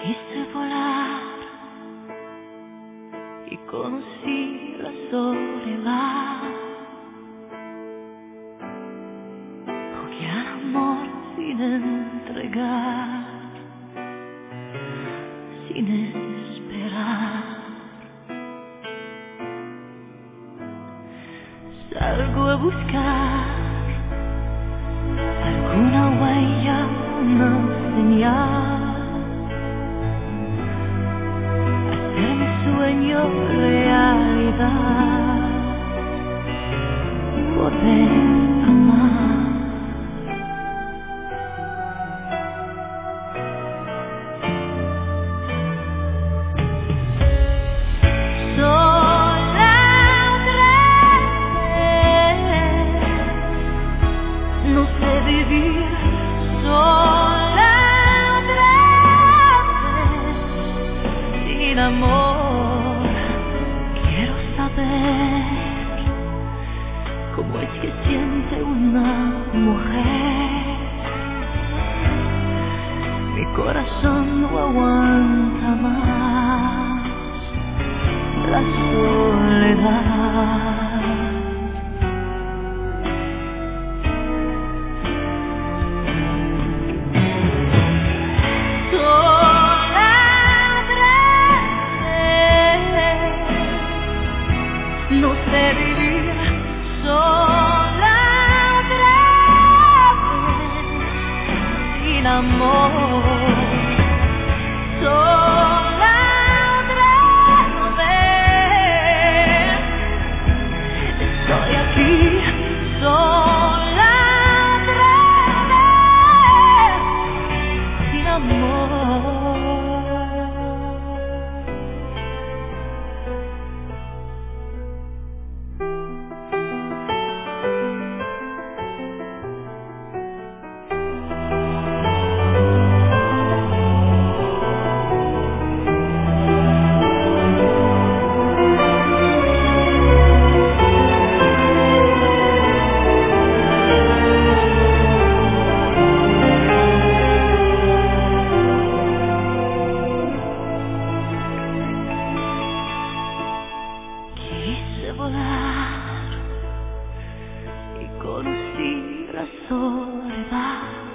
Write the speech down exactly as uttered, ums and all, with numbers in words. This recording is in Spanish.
Quise volar y conocí la soledad. Jugué al amor sin entregar, sin esperar. Salgo a buscar alguna huella, una señal. Hacer mi sueño realidad, poder amar. Sola otra vez, no sé vivir sola otra vez, sin amor. Quiero saber cómo es que siente una mujer. Mi corazón no aguanta más la soledad. Sola otra vez, no sé vivir sola otra vez, sin amor. Sola otra vez, estoy aquí, sola otra vez, sin amor. Quise volar y conocí la soledad.